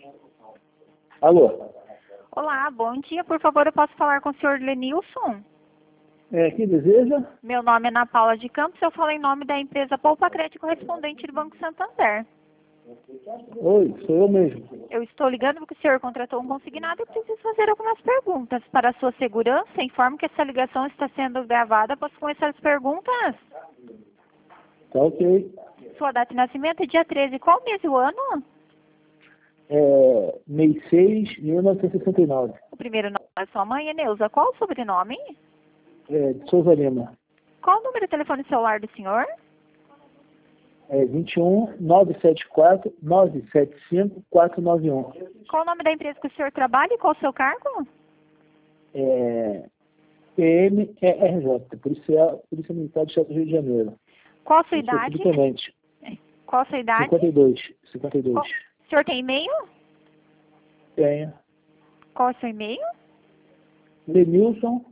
Alô? Olá, bom dia. Por favor, eu posso falar com o senhor Lenilson? Quem deseja? Meu nome é Ana Paula de Campos. Eu falo em nome da empresa Poupa Crédito correspondente do Banco Santander. Oi, sou eu mesmo. Eu estou ligando porque o senhor contratou um consignado e preciso fazer algumas perguntas. Para a sua segurança, informo que essa ligação está sendo gravada. Posso começar as perguntas? Tá ok. Sua data de nascimento é dia 13. Qual mês e o ano? Mês 6, 1969. O primeiro nome da sua mãe é Neuza. Qual o sobrenome? De Souza Lima. Qual o número de telefone celular do senhor? 21 974 975 491. Qual o nome da empresa que o senhor trabalha e qual o seu cargo? PMERJ, Polícia Militar do Estado do Rio de Janeiro. Qual a sua Eu sou idade? subtenente. Qual a sua idade? 52. O senhor tem e-mail? Tenho. Qual é o seu e-mail? Lenilson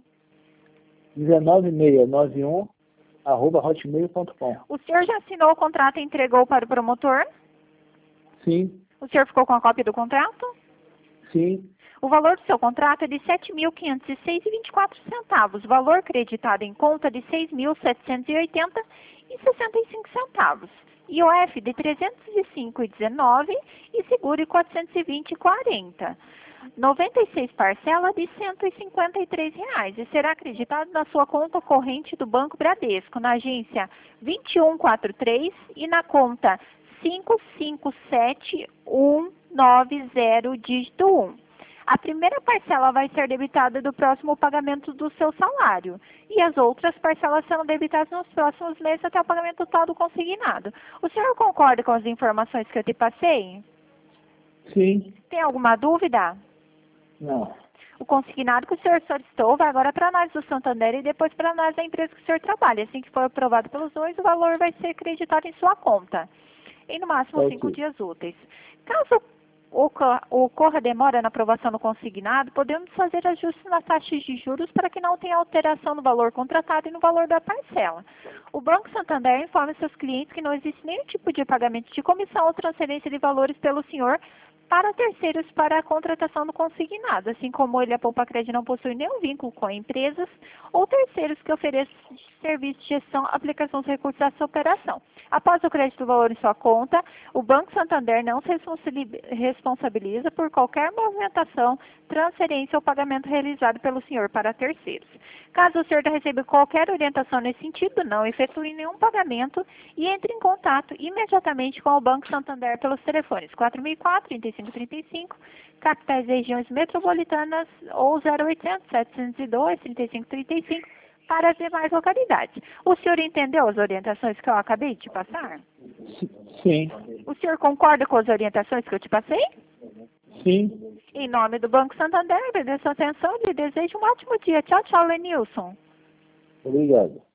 19691 @hotmail.com. O senhor já assinou o contrato e entregou para o promotor? Sim, O senhor ficou com a cópia do contrato? sim. O valor do seu contrato é de R$ 7.506,24. O valor creditado em conta de R$ 6.780,65. IOF de R$ 305,19 e seguro de R$ 420,40. 96 parcela de R$ 153 e será acreditado na sua conta corrente do Banco Bradesco, na agência 2143 e na conta 557190, dígito 1. A primeira parcela vai ser debitada do próximo pagamento do seu salário e as outras parcelas serão debitadas nos próximos meses até o pagamento total do consignado. O senhor concorda com as informações que eu te passei? Sim. Tem alguma dúvida? Não. O consignado que o senhor solicitou vai agora para nós do Santander e depois para nós da empresa que o senhor trabalha. Assim que for aprovado pelos dois, o valor vai ser acreditado em sua conta, em no máximo Ok. 5 dias úteis. Caso ocorra demora na aprovação do consignado, podemos fazer ajustes nas taxas de juros para que não tenha alteração no valor contratado e no valor da parcela. O Banco Santander informa seus clientes que não existe nenhum tipo de pagamento de comissão ou transferência de valores pelo senhor para terceiros para a contratação do consignado, assim como ele, a Poupa Crédito, não possui nenhum vínculo com empresas ou terceiros que ofereçam serviço de gestão, aplicação dos recursos dessa operação. Após o crédito do valor em sua conta, o Banco Santander não se responsabiliza por qualquer movimentação, transferência ou pagamento realizado pelo senhor para terceiros. Caso o senhor receba qualquer orientação nesse sentido, não efetue nenhum pagamento e entre em contato imediatamente com o Banco Santander pelos telefones 4004-3535, capitais e regiões metropolitanas ou 0800-702-3535 para as demais localidades. O senhor entendeu as orientações que eu acabei de te passar? Sim. O senhor concorda com as orientações que eu te passei? Sim. Em nome do Banco Santander, agradeço a atenção e desejo um ótimo dia. Tchau, tchau, Lenilson. Obrigado.